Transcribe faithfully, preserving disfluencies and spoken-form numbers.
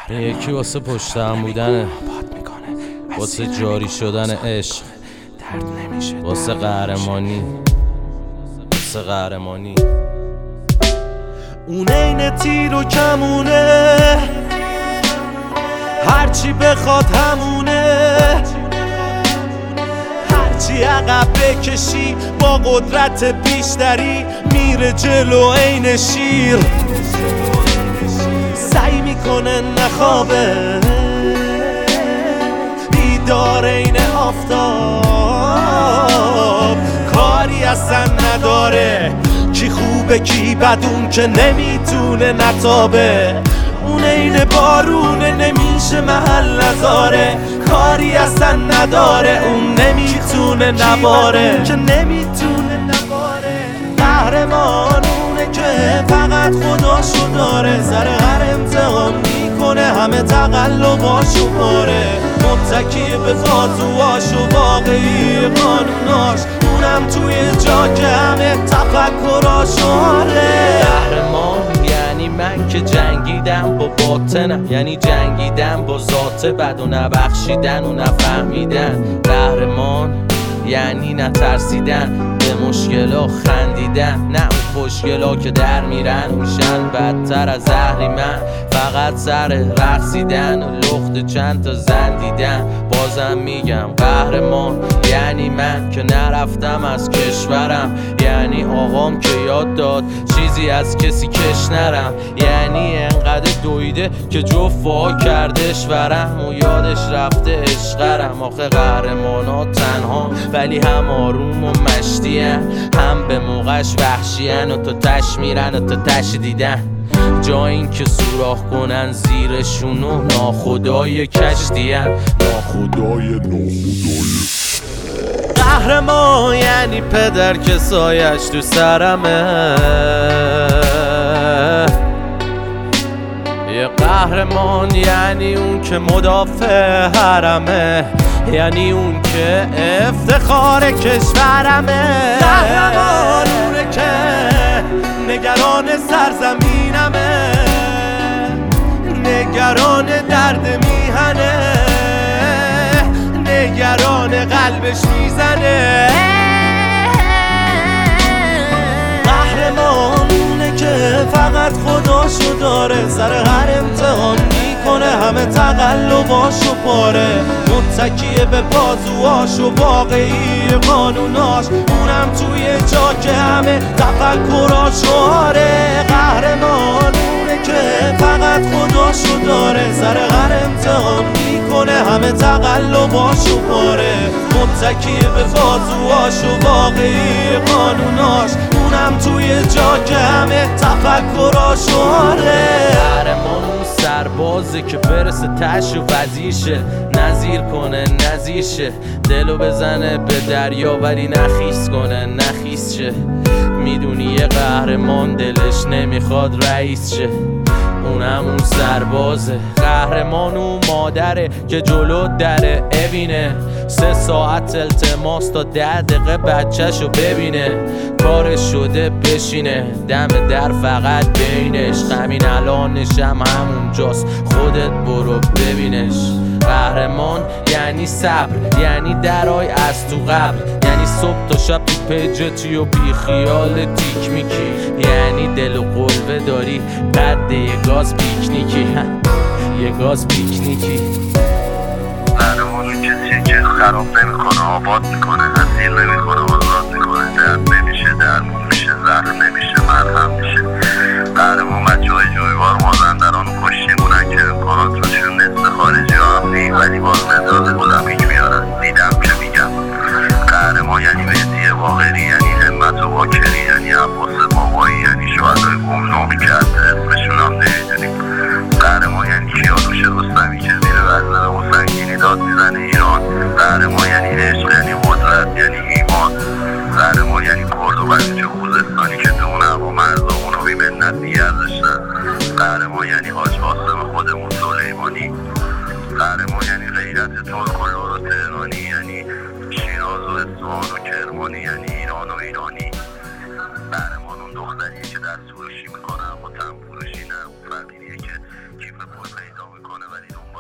یکی واسه پشت هم بودنه، واسه جاری شدن عشق، واسه قهرمانی، واسه قهرمانی. اون این تیر و کمونه، هرچی بخواد همونه، هرچی عقب بکشی با قدرت بیشتری میره جلو عین شیر. سعی میکنه نخوابه، بیدار عین آفتاب، کاری اصلا نداره کی خوبه کی بد، اون که نمیتونه نتابه. اون این بارونه نمیشه محل نذاره، کاری اصلا نداره اون نمیتونه نباره، که نمیتونه نباره. قهرمان اونه که فقط خداشو داره، سر هر امتحان میکنه همه تقلباشو باره، متکی به بازوهاش و واقعی قانوناش، اونم توی جا که همه تفکراشو آره. قهرمان یعنی من که جنگیدم با باطنم، یعنی جنگیدم با ذات بد و نبخشیدن و نفهمیدن. قهرمان یعنی نترسیدن، به مشکلا خندیدن، نه اون خوشگلا که در میرن میشن بدتر از اهریمن. فقط سر رقصیدن و لخت چند تا زن دیدن. بازم میگم قهرمان یعنی من که نرفتم از کشورم، یعنی آقام که یاد داد چیزی از کسی کش نرم، یعنی انقدر دویده که جفا کردش ورم و یادش رفته عشقرم. آخه قهرمانا تنها ولی هم آروم و مشتیان، هم به موقعش وحشیان و تا تش میرن و تا تش دیدن، جا این که سوراخ کنن زیرشونو ناخدای کشتیان، ناخدای ناخدای. قهرمان یعنی پدر که سایش تو سرمه، یه قهرمان یعنی اون که مدافع حرمه، یعنی اون که افتخار کشورمه. قهرمان اونه که نگران سرزمینمه، نگران درد میهنه، نگران قلبش میزنه. قهرمان اونه که فقط خداشو داره، سر هر امتحان میکنه همه تقلباشو پاره، متکیه به بازوهاش و واقعی قانوناش، اونم توی جا که همه تفکراشو آره. قهرمان اونه که فقط خداشو داره، سر هر امتحان میکنه همه تقلباشو پاره، متکیه به بازوهاش و واقعی قانوناش، اونم توی جا که همه تفکراشو آره. قهرمان اون سربازه که برسه تش و وزیشه، نظیر کنه نظیرشه، دلو بزنه به دریا ولی نخیس کنه نخیس شه. میدونی یه قهرمان دلش نمیخواد رئیس شه، اونم اون سربازه. قهرمان اون مادره که جلو دره ببینه، سه ساعت التماس تا ده دقیقه بچه‌شو ببینه، کارش شده بشینه دم در فقط بینش، همین الانشم همونجاست خودت برو ببینش. قهرمان یعنی صبر، یعنی درای از تو قبل، یعنی صبح تا شب تو پیجتی و بی خیال تیک میکی، یعنی دل و قلبه داری قد یه گاز پیکنیکی، یه گاز پیکنیکی. قهرمان کسیه که خراب نمیکنه آباد میکنه، اسیر نمیکنه آزاد میکنه، درد نمیشه درمون میشه، زخم نمیشه مرهم میشه. قهرمان بچه های جویبار مازندران و کشتیمونن که امکاناتشون نصف خارجی ها هم نی، ولی باز مدال المپیک میارن. دیدم که میگم قهرمان یعنی مهدی باقری، یعنی همت و باکری، یعنی عباس بابایی، یعنی شهدای گمنامی که حتی اسمشون هم نمیدونیم. قهرمان یعنی کیانوش رستمی که زیر وزن و سنگینی داد میزنه ایران. قهرمان یعنی عشق، یعنی قدرت، یعنی ایمان. قهرمان یعنی کرد و بلوچ خوزستانی که تو اون هوا مرزامون رو بی‌منت نگه داشتن. قهرمان یعنی حاج قاسم خودمون سلیمانی. قهرمان یعنی غیرت ترک و لور و تهرانی، یعنی شیراز و اصفهان و کرمانی، یعنی ایران و ایرانی. قهرمان اون دختریه که دست فروشی میکنه اما تن فروشی نه، اون فقیریه که کیف پیدا میکنه ولی